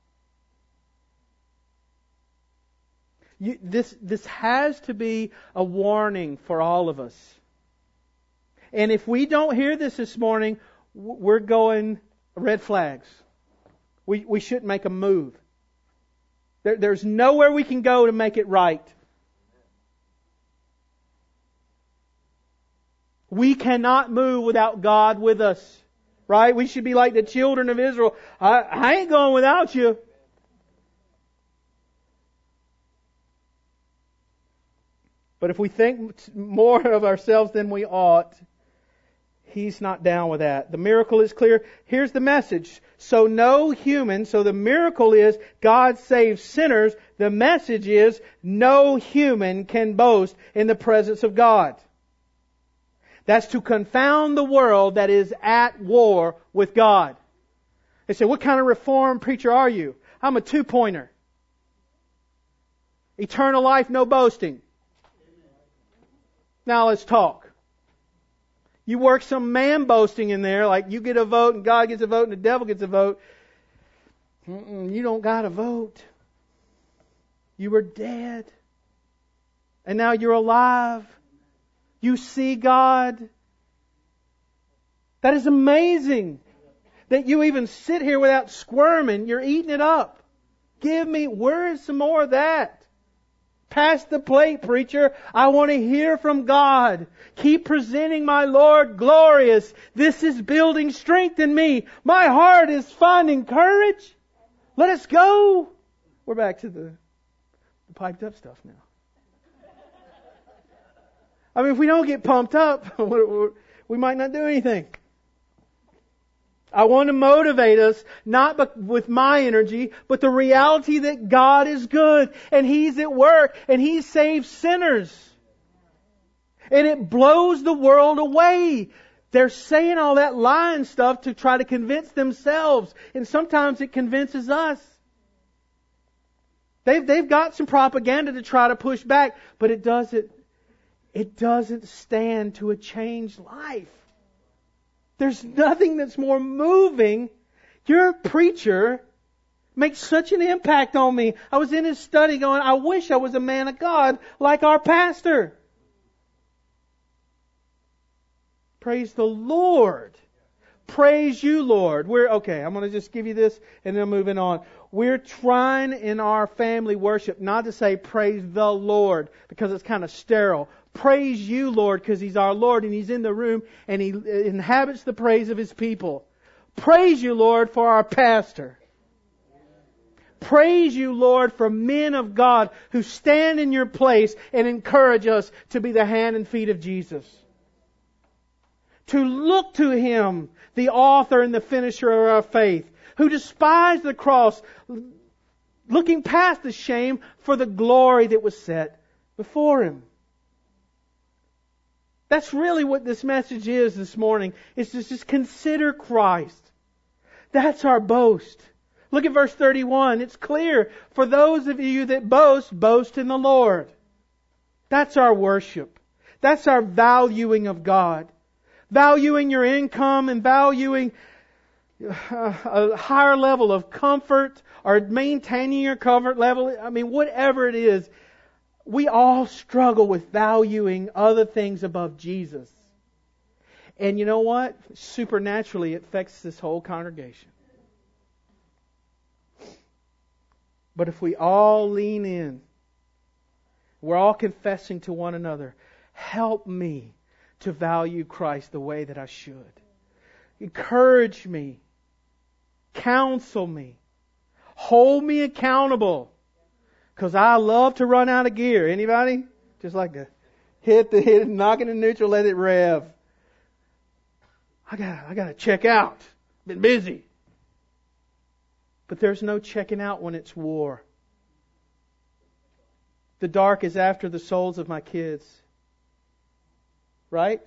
This has to be a warning for all of us. And if we don't hear this morning, we're going red flags. We shouldn't make a move. There's nowhere we can go to make it right. We cannot move without God with us. Right? We should be like the children of Israel. I ain't going without you. But if we think more of ourselves than we ought, He's not down with that. The miracle is clear. Here's the message. So the miracle is God saves sinners. The message is no human can boast in the presence of God. That's to confound the world that is at war with God. They say, what kind of reformed preacher are you? I'm a 2-pointer. Eternal life, no boasting. Now let's talk. You work some man boasting in there, like you get a vote and God gets a vote and the devil gets a vote. You don't got a vote. You were dead. And now you're alive. You see God. That is amazing. That you even sit here without squirming. You're eating it up. Where is some more of that? Pass the plate, preacher. I want to hear from God. Keep presenting my Lord glorious. This is building strength in me. My heart is finding courage. Let us go. We're back to the piped up stuff now. I mean, if we don't get pumped up, we might not do anything. I want to motivate us, not with my energy, but the reality that God is good, and He's at work, and He saves sinners. And it blows the world away. They're saying all that lying stuff to try to convince themselves, and sometimes it convinces us. They've got some propaganda to try to push back, but it doesn't stand to a changed life. There's nothing that's more moving. Your preacher makes such an impact on me. I was in his study going, I wish I was a man of God like our pastor. Praise the Lord. Praise you, Lord. I'm going to just give you this and then moving on. We're trying in our family worship not to say praise the Lord because it's kind of sterile. Praise you, Lord, because He's our Lord and He's in the room and He inhabits the praise of His people. Praise you, Lord, for our pastor. Praise you, Lord, for men of God who stand in your place and encourage us to be the hand and feet of Jesus. To look to Him, the author and the finisher of our faith, who despised the cross, looking past the shame for the glory that was set before Him. That's really what this message is this morning. It's to just consider Christ. That's our boast. Look at verse 31. It's clear. For those of you that boast, boast in the Lord. That's our worship. That's our valuing of God. Valuing your income and valuing a higher level of comfort or maintaining your comfort level. I mean, whatever it is. We all struggle with valuing other things above Jesus. And you know what? Supernaturally, it affects this whole congregation. But if we all lean in, we're all confessing to one another, help me to value Christ the way that I should. Encourage me. Counsel me. Hold me accountable. Because I love to run out of gear. Anybody? Just like to hit it, knock it in neutral, let it rev. I gotta check out. Been busy. But there's no checking out when it's war. The dark is after the souls of my kids. Right?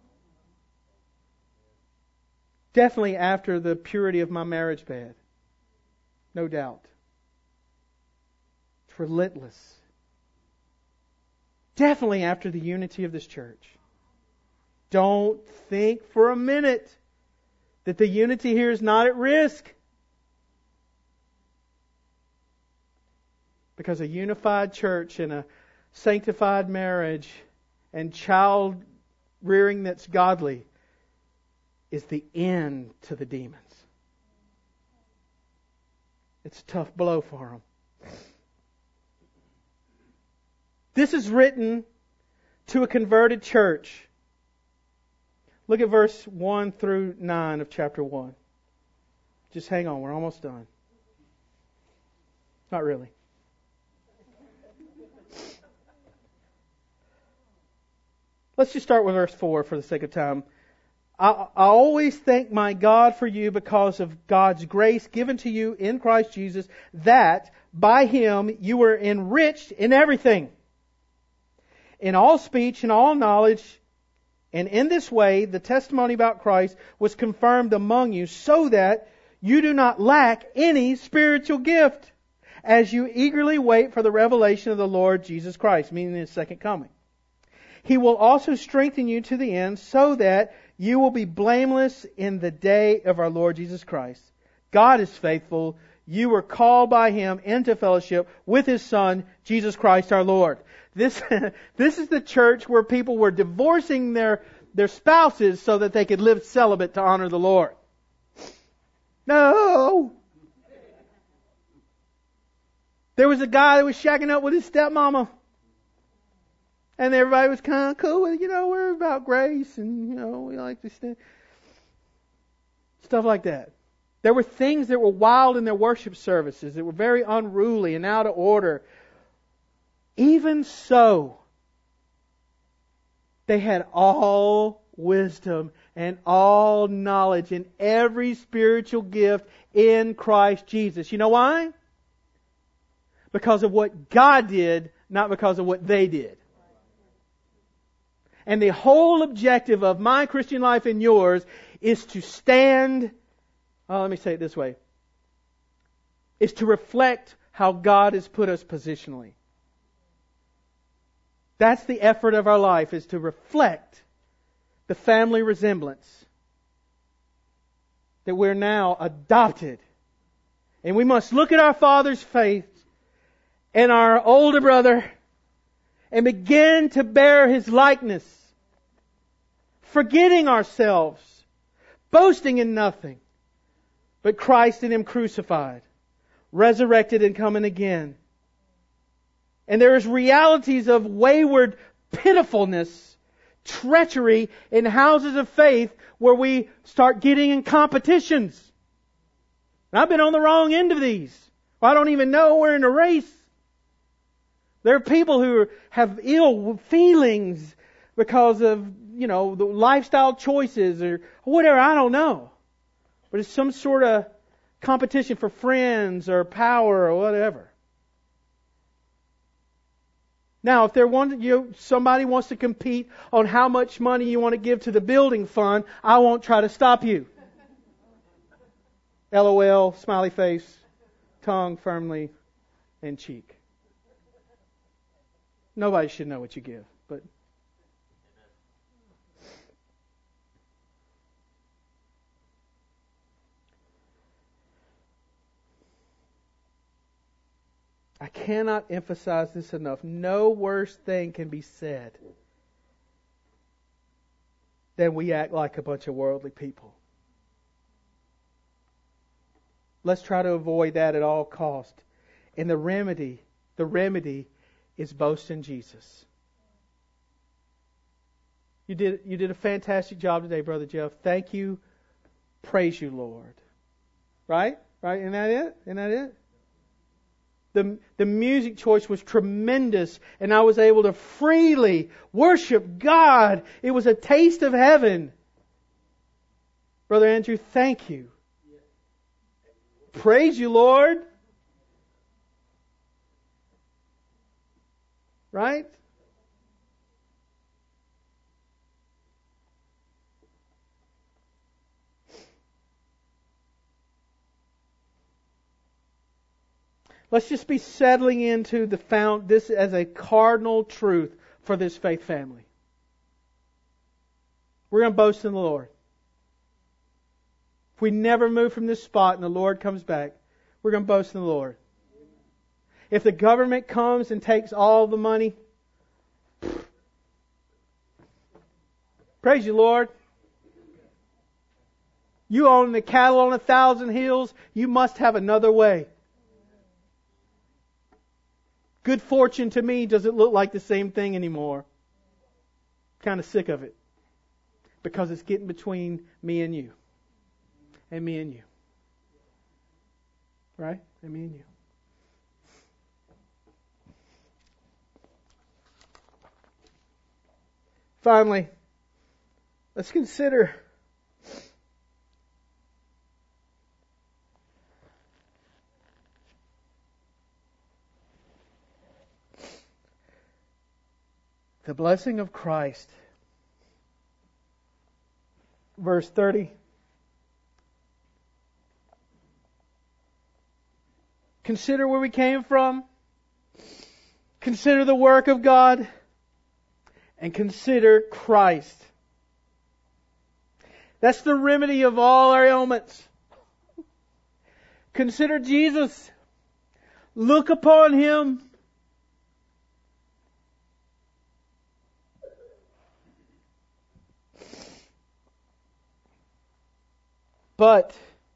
Definitely after the purity of my marriage bed. No doubt. It's relentless. Definitely after the unity of this church. Don't think for a minute that the unity here is not at risk. Because a unified church and a sanctified marriage and child rearing that's godly is the end to the demons. It's a tough blow for them. This is written to a converted church. Look at verse 1 through 9 of chapter 1. Just hang on, we're almost done. Not really. Let's just start with verse 4 for the sake of time. I always thank my God for you because of God's grace given to you in Christ Jesus, that by Him you were enriched in everything, in all speech and all knowledge. And in this way, the testimony about Christ was confirmed among you, so that you do not lack any spiritual gift, as you eagerly wait for the revelation of the Lord Jesus Christ, meaning His second coming. He will also strengthen you to the end, so that you will be blameless in the day of our Lord Jesus Christ. God is faithful. You were called by Him into fellowship with His Son, Jesus Christ our Lord. This is the church where people were divorcing their spouses so that they could live celibate to honor the Lord. No! There was a guy that was shacking up with his stepmama. And everybody was kind of cool with it. We're about grace and, we like to stuff like that. There were things that were wild in their worship services that were very unruly and out of order. Even so, they had all wisdom and all knowledge and every spiritual gift in Christ Jesus. You know why? Because of what God did, not because of what they did. And the whole objective of my Christian life and yours is to stand, let me say it this way, is to reflect how God has put us positionally. That's the effort of our life, is to reflect the family resemblance that we're now adopted. And we must look at our Father's face and our older brother and begin to bear His likeness, forgetting ourselves, boasting in nothing, but Christ in Him crucified, resurrected and coming again. And there is realities of wayward pitifulness, treachery in houses of faith where we start getting in competitions. And I've been on the wrong end of these. I don't even know we're in a race. There are people who have ill feelings because of, the lifestyle choices or whatever, I don't know. But it's some sort of competition for friends or power or whatever. Now, if somebody wants to compete on how much money you want to give to the building fund, I won't try to stop you. LOL, smiley face, tongue firmly in cheek. Nobody should know what you give, but I cannot emphasize this enough. No worse thing can be said than we act like a bunch of worldly people. Let's try to avoid that at all cost. And the remedy is boast in Jesus. You did a fantastic job today, Brother Jeff. Thank you. Praise you, Lord. Right? Isn't that it? The music choice was tremendous, and I was able to freely worship God. It was a taste of heaven. Brother Andrew, thank you. Praise you, Lord. Right? Let's just be settling into this as a cardinal truth for this faith family. We're going to boast in the Lord. If we never move from this spot and the Lord comes back, we're going to boast in the Lord. If the government comes and takes all the money, praise you, Lord. You own the cattle on 1,000 hills, you must have another way. Good fortune to me doesn't look like the same thing anymore. Kind of sick of it. Because it's getting between me and you. And me and you. Right? And me and you. Finally, let's consider the blessing of Christ. Verse 30. Consider where we came from. Consider the work of God. And consider Christ. That's the remedy of all our ailments. Consider Jesus. Look upon Him. But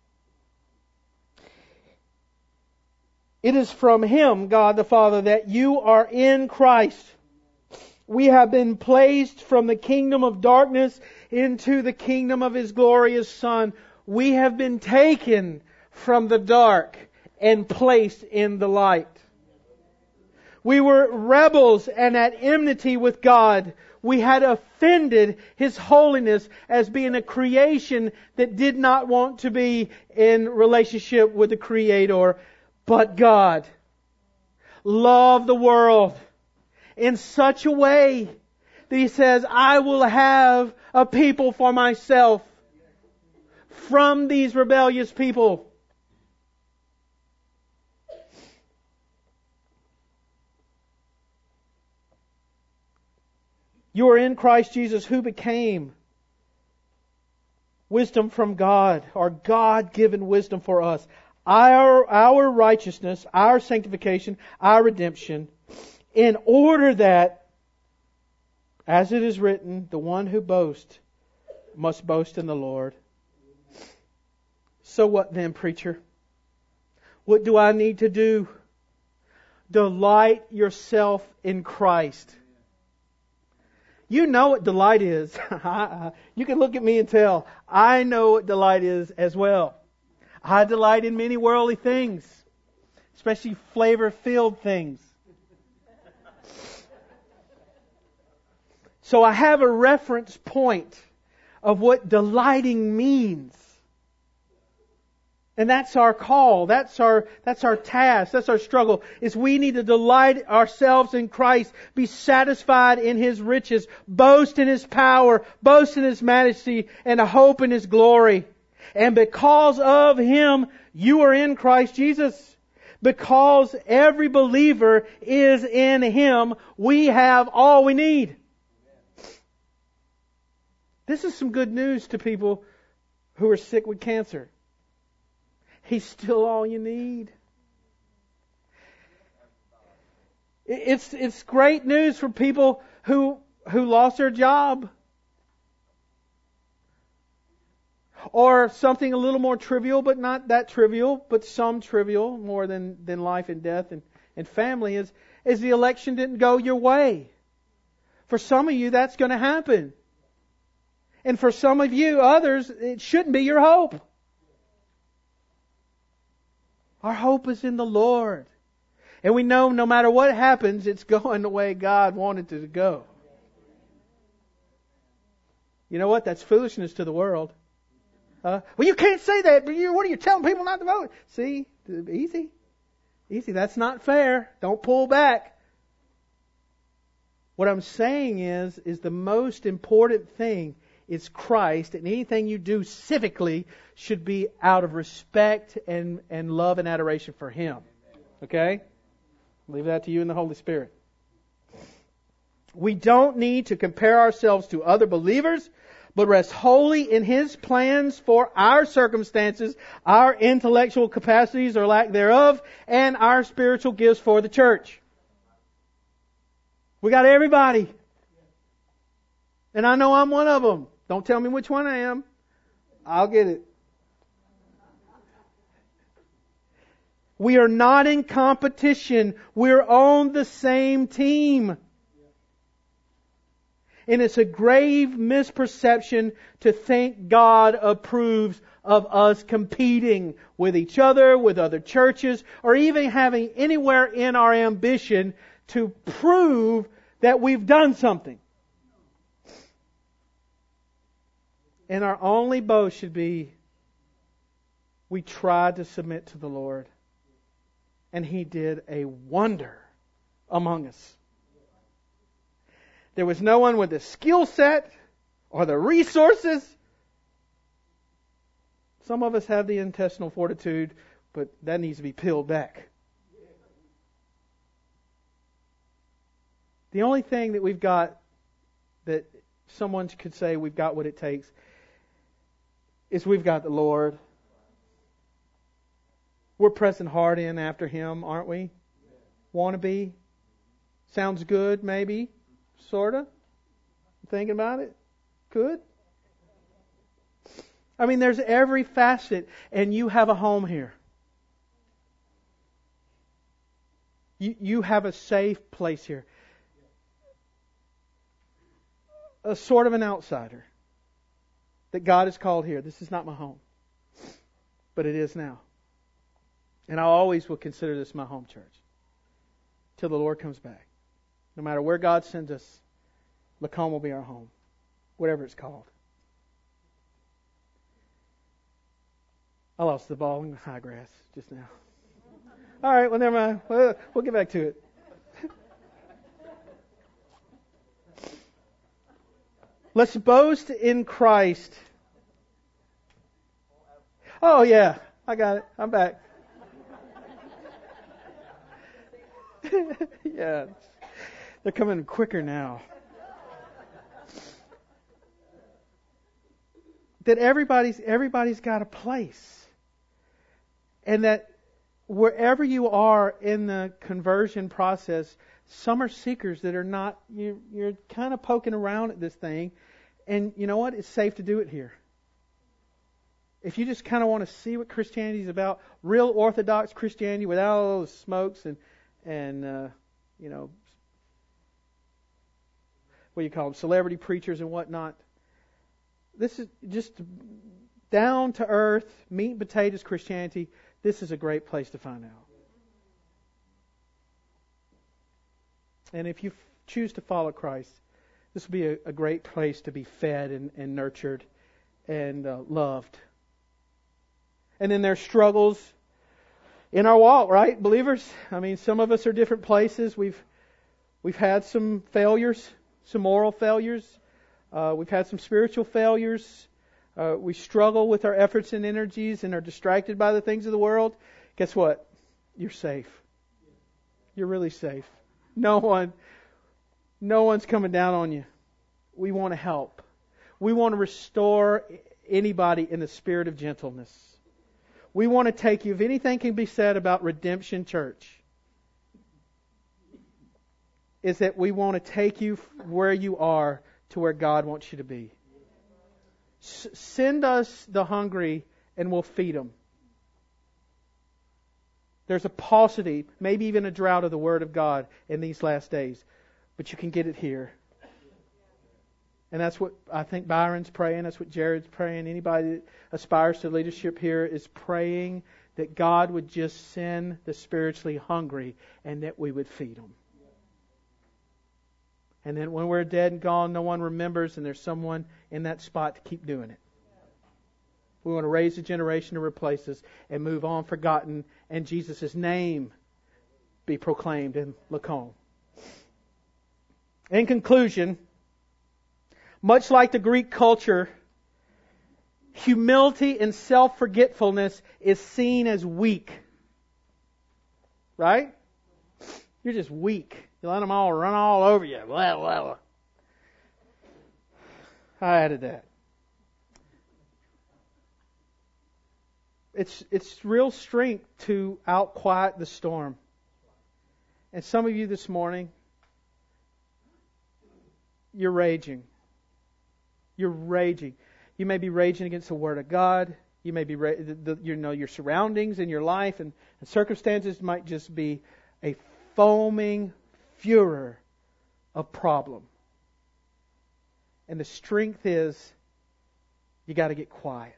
it is from Him, God the Father, that you are in Christ. We have been placed from the kingdom of darkness into the kingdom of His glorious Son. We have been taken from the dark and placed in the light. We were rebels and at enmity with God. We had offended His holiness as being a creation that did not want to be in relationship with the Creator. But God loved the world in such a way that He says, I will have a people for myself from these rebellious people. You are in Christ Jesus, who became wisdom from God, or God-given wisdom for us. Our righteousness, our sanctification, our redemption, in order that, as it is written, the one who boasts must boast in the Lord. So what then, preacher? What do I need to do? Delight yourself in Christ. You know what delight is. You can look at me and tell, I know what delight is as well. I delight in many worldly things, especially flavor-filled things. So I have a reference point of what delighting means. And that's our call. That's our task. That's our struggle. Is we need to delight ourselves in Christ. Be satisfied in His riches. Boast in His power. Boast in His majesty. And hope in His glory. And because of Him, you are in Christ Jesus. Because every believer is in Him, we have all we need. This is some good news to people who are sick with cancer. He's still all you need. It's great news for people who lost their job. Or something a little more trivial, but not that trivial, but some trivial, more than life and death and family, is the election didn't go your way. For some of you, that's going to happen. And for some of you, others, it shouldn't be your hope. Our hope is in the Lord. And we know no matter what happens, it's going the way God wanted it to go. You know what? That's foolishness to the world. Well, you can't say that. But what are you telling people not to vote? See? Easy. That's not fair. Don't pull back. What I'm saying is the most important thing is Christ, and anything you do civically should be out of respect and love and adoration for Him. Okay? Leave that to you and the Holy Spirit. We don't need to compare ourselves to other believers, but rest wholly in His plans for our circumstances, our intellectual capacities or lack thereof, and our spiritual gifts for the church. We got everybody. And I know I'm one of them. Don't tell me which one I am. I'll get it. We are not in competition. We're on the same team. And it's a grave misperception to think God approves of us competing with each other, with other churches, or even having anywhere in our ambition to prove that we've done something. And our only boast should be, we tried to submit to the Lord, and He did a wonder among us. There was no one with the skill set or the resources. Some of us have the intestinal fortitude, but that needs to be peeled back. The only thing that we've got that someone could say we've got what it takes is we've got the Lord. We're pressing hard in after Him, aren't we? Want to be? Sounds good, maybe. Sort of. Thinking about it? Good. I mean, there's every facet, and you have a home here. You have a safe place here. A sort of an outsider that God has called here. This is not my home, but it is now. And I always will consider this my home church till the Lord comes back. No matter where God sends us, Lacombe will be our home, whatever it's called. I lost the ball in the high grass just now. All right, well, never mind. We'll get back to it. Let's boast in Christ. Oh, yeah, I got it. I'm back. Yeah, they're coming quicker now. That everybody's got a place. And that wherever you are in the conversion process, some are seekers that are not, you're kind of poking around at this thing. And you know what? It's safe to do it here. If you just kind of want to see what Christianity is about, real Orthodox Christianity without all those smokes and what do you call them, celebrity preachers and whatnot. This is just down to earth, meat and potatoes Christianity. This is a great place to find out. And if you choose to follow Christ, this will be a great place to be fed and nurtured and loved. And then there's struggles in our walk, right, believers? I mean, some of us are different places. We've had some failures, some moral failures. We've had some spiritual failures. We struggle with our efforts and energies and are distracted by the things of the world. Guess what? You're safe. You're really safe. No one's coming down on you. We want to help. We want to restore anybody in the spirit of gentleness. We want to take you, if anything can be said about Redemption Church, is that we want to take you where you are to where God wants you to be. Send us the hungry and we'll feed them. There's a paucity, maybe even a drought of the Word of God in these last days. But you can get it here. And that's what I think Byron's praying. That's what Jared's praying. Anybody that aspires to leadership here is praying that God would just send the spiritually hungry and that we would feed them. And then when we're dead and gone, no one remembers, and there's someone in that spot to keep doing it. We want to raise a generation to replace us and move on forgotten, and Jesus' name be proclaimed in Lacombe. In conclusion, much like the Greek culture, humility and self-forgetfulness is seen as weak. Right? You're just weak. You let them all run all over you. Blah, blah, blah. I added that. It's real strength to outquiet the storm. And some of you this morning, you're raging. You're raging. You may be raging against the Word of God. You may be, your surroundings in your life and circumstances might just be a foaming furor of problem. And the strength is, you got to get quiet.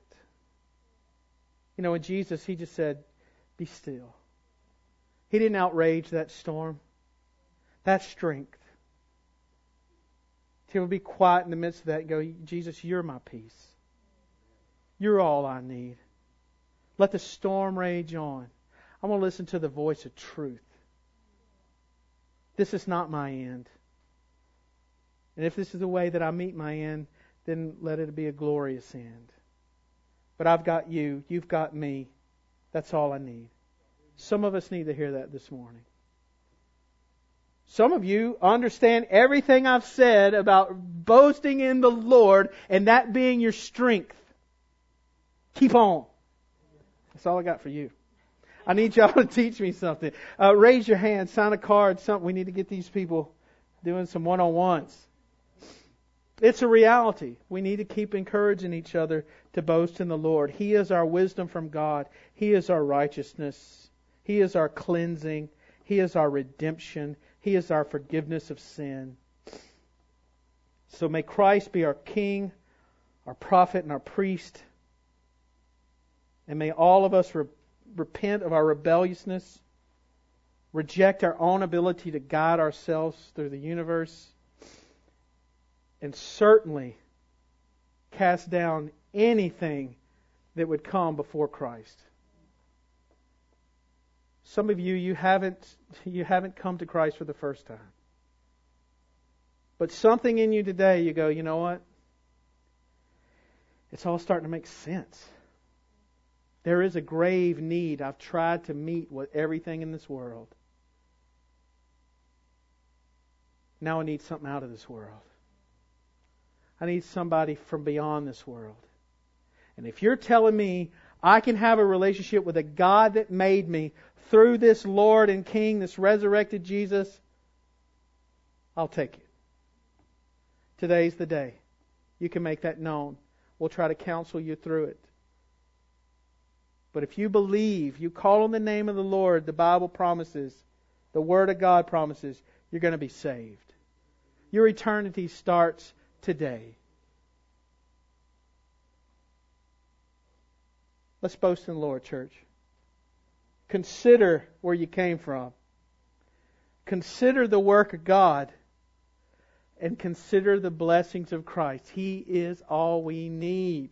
In Jesus, He just said, be still. He didn't outrage that storm. That's strength. To be quiet in the midst of that and go, Jesus, you're my peace. You're all I need. Let the storm rage on. I want to listen to the voice of truth. This is not my end. And if this is the way that I meet my end, then let it be a glorious end. But I've got you. You've got me. That's all I need. Some of us need to hear that this morning. Some of you understand everything I've said about boasting in the Lord and that being your strength. Keep on. That's all I got for you. I need y'all to teach me something. Raise your hand, sign a card, something. We need to get these people doing some one-on-ones. It's a reality. We need to keep encouraging each other to boast in the Lord. He is our wisdom from God. He is our righteousness. He is our cleansing. He is our redemption. He is our forgiveness of sin. So may Christ be our King, our prophet, and our priest. And may all of us repent of our rebelliousness, reject our own ability to guide ourselves through the universe, and certainly cast down anything that would come before Christ. Some of you haven't come to Christ for the first time. But something in you today, you go, you know what? It's all starting to make sense. There is a grave need I've tried to meet with everything in this world. Now I need something out of this world. I need somebody from beyond this world. And if you're telling me I can have a relationship with a God that made me through this Lord and King, this resurrected Jesus, I'll take it. Today's the day. You can make that known. We'll try to counsel you through it. But if you believe, you call on the name of the Lord, the Bible promises, the Word of God promises, you're going to be saved. Your eternity starts today. Let's boast in the Lord, church. Consider where you came from. Consider the work of God. And consider the blessings of Christ. He is all we need.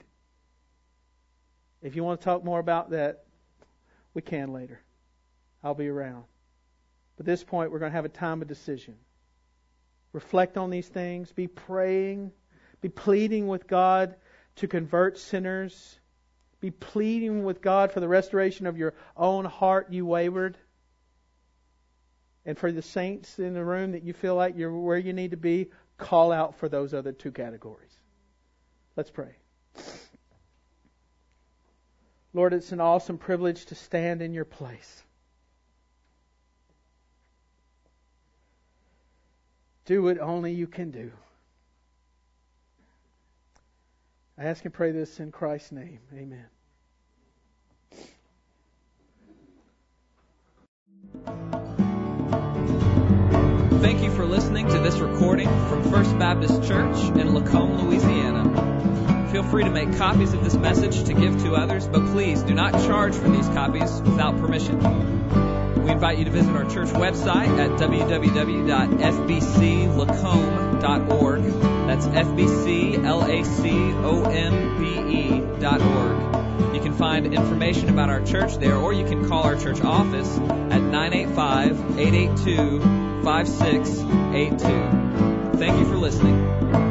If you want to talk more about that, we can later. I'll be around. But at this point, we're going to have a time of decision. Reflect on these things. Be praying. Be pleading with God to convert sinners. Be pleading with God for the restoration of your own heart, you wayward. And for the saints in the room that you feel like you're where you need to be, call out for those other two categories. Let's pray. Lord, it's an awesome privilege to stand in your place. Do what only you can do. I ask and pray this in Christ's name. Amen.
Thank you for listening to this recording from First Baptist Church in Lacombe, Louisiana. Feel free to make copies of this message to give to others, but please do not charge for these copies without permission. We invite you to visit our church website at www.fbclacombe.org. That's FBCLACOMBE.org. You can find information about our church there, or you can call our church office at 985-882-5682. Thank you for listening.